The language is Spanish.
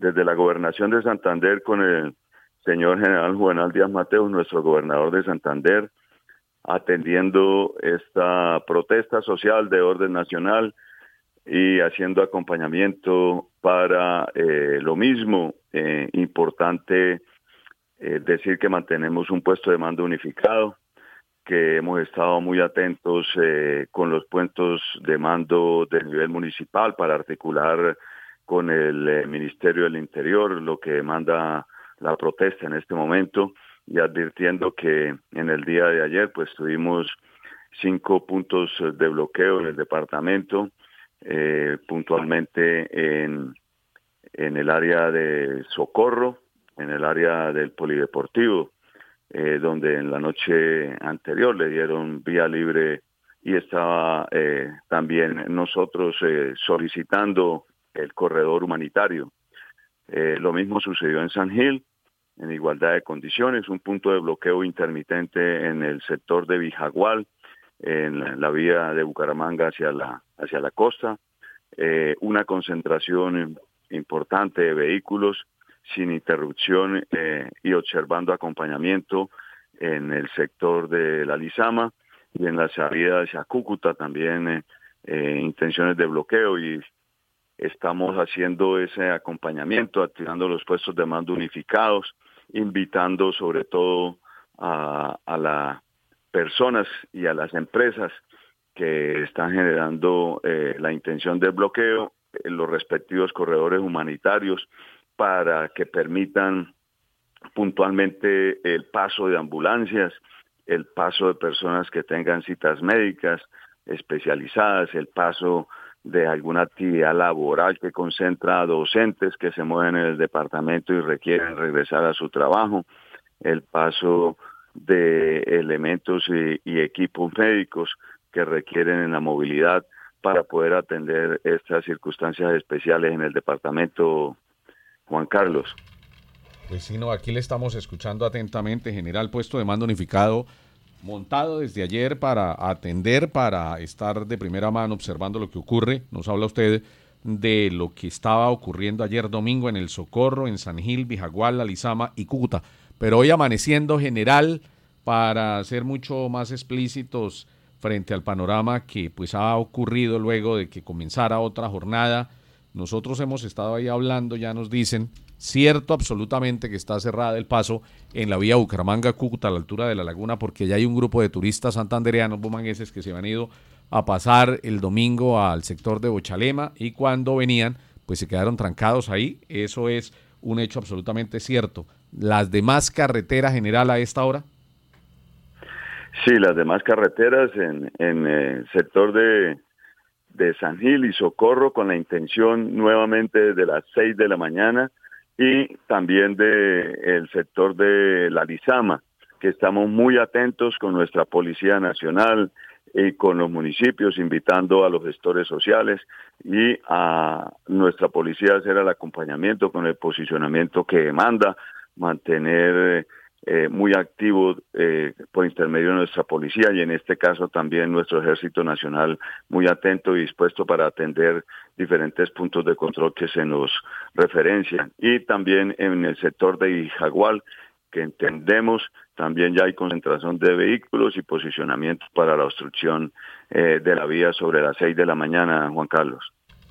desde la gobernación de Santander con el señor general Juvenal Díaz Mateos, nuestro gobernador de Santander, atendiendo esta protesta social de orden nacional y haciendo acompañamiento para lo mismo. Importante decir que mantenemos un puesto de mando unificado, que hemos estado muy atentos con los puestos de mando del nivel municipal para articular con el Ministerio del Interior lo que demanda la protesta en este momento, y advirtiendo que en el día de ayer pues tuvimos 5 puntos de bloqueo en el departamento, puntualmente en el área de Socorro, en el área del Polideportivo, donde en la noche anterior le dieron vía libre y estaba también nosotros solicitando el corredor humanitario. Lo mismo sucedió en San Gil, en igualdad de condiciones, un punto de bloqueo intermitente en el sector de Vijagual, en la vía de Bucaramanga hacia la costa, una concentración importante de vehículos sin interrupción y observando acompañamiento en el sector de la Lizama y en la salida hacia Cúcuta también intenciones de bloqueo, y estamos haciendo ese acompañamiento, activando los puestos de mando unificados, invitando sobre todo a las personas y a las empresas que están generando la intención del bloqueo en los respectivos corredores humanitarios para que permitan puntualmente el paso de ambulancias, el paso de personas que tengan citas médicas especializadas, el paso de alguna actividad laboral que concentra a docentes que se mueven en el departamento y requieren regresar a su trabajo, el paso de elementos y equipos médicos que requieren en la movilidad para poder atender estas circunstancias especiales en el departamento, Juan Carlos. Pues sí, no, aquí le estamos escuchando atentamente, general, puesto de mando unificado, montado desde ayer para atender, para estar de primera mano observando lo que ocurre. Nos habla usted de lo que estaba ocurriendo ayer domingo en el Socorro, en San Gil, Vijagual, La Lizama y Cúcuta. Pero hoy amaneciendo, general, para ser mucho más explícitos frente al panorama que pues ha ocurrido luego de que comenzara otra jornada. Nosotros hemos estado ahí hablando, ya nos dicen, cierto absolutamente que está cerrada el paso en la vía Bucaramanga-Cúcuta a la altura de la laguna, porque ya hay un grupo de turistas santandereanos, bumangueses, que se han ido a pasar el domingo al sector de Bochalema, y cuando venían pues se quedaron trancados ahí. Eso es un hecho absolutamente cierto. ¿Las demás carreteras, general, a esta hora? Sí, las demás carreteras en el sector de San Gil y Socorro, con la intención nuevamente desde las 6 de la mañana, y también de el sector de la Lizama, que estamos muy atentos con nuestra Policía Nacional y con los municipios, invitando a los gestores sociales y a nuestra policía a hacer el acompañamiento con el posicionamiento que demanda, mantener muy activo por intermedio de nuestra policía, y en este caso también nuestro Ejército Nacional muy atento y dispuesto para atender diferentes puntos de control que se nos referencian. Y también en el sector de Vijagual, que entendemos también ya hay concentración de vehículos y posicionamiento para la obstrucción de la vía sobre las 6 de la mañana, Juan Carlos.